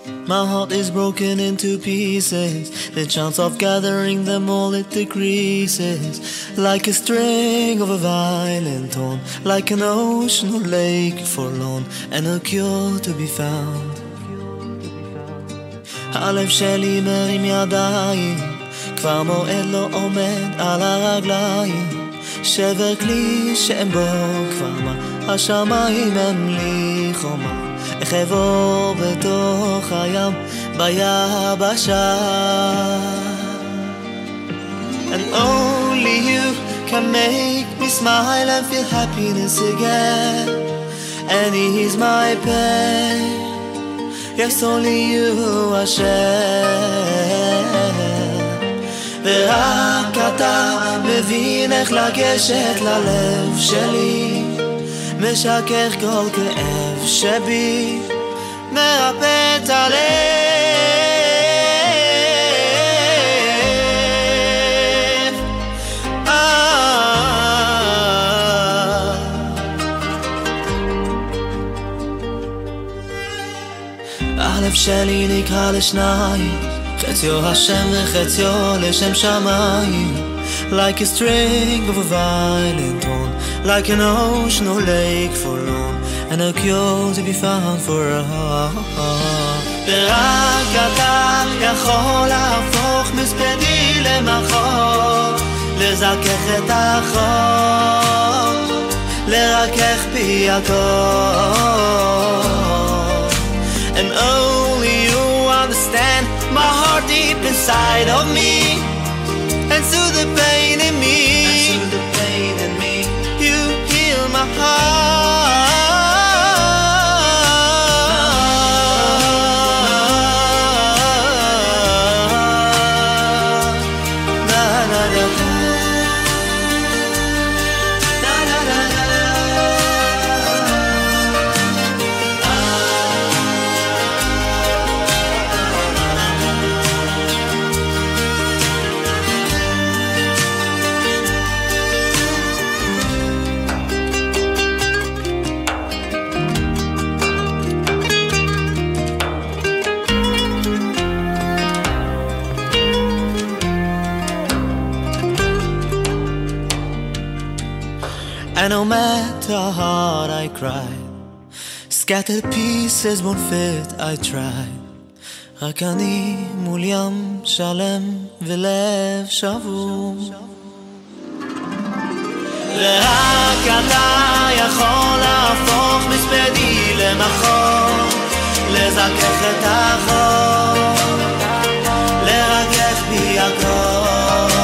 My heart is broken into pieces. The chance of gathering them all, it decreases. Like a string of a violin torn, like an ocean or lake forlorn, and a cure to be found. הלב שלי מרים ידיים, כבר מועד לא עומד על הרגליים. שבר כלי שאין בו כבר מה, השמיים הם לי חומה. איך אעבור בתוך הים ביבשה. And only you can make me smile and feel happiness again, and ease my pain. Yes, only you, Hashem. ורק אתה מבין איך לגשת ללב שלי, משכך כל כאב שבי, מרפא את הלב. הלב שלי נקרא לשניים, חציו השם וחציו לשם שמיים. Like a string of a violin torn, like an ocean or lake forlorn, and a cure to be found for a heart. ורק אתה יכול להפוך מספדי למחור, לזכך את החור, לרכך פי הכל. And only you understand my heart deep inside of me, and soothe the pain in me. You heal my heart. Na, na, na, na. Na, na, na, na. And no matter how hard I cry, scattered pieces won't fit, I try. רק אני מול ים שלם ולב שבור. ורק אתה יכול להפוך מספדי למחור, לזכך את החור, לרכך בי הכל.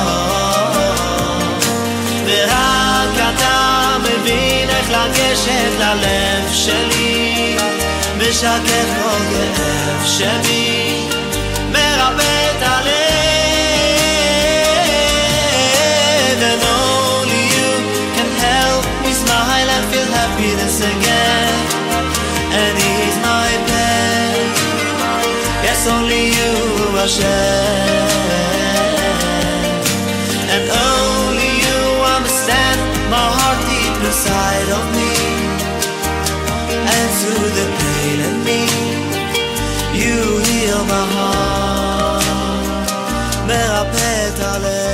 ורק אתה מבין איך לגשת ללב שלי, משכך כל כאב שבי, מרפא את הלב. And only you can help me smile and feel happiness again, and ease my pain. Yes, only you, Hashem. And only you understand my heart deep inside of me, and through the pain in me, you heal my heart, מרפא את הלב.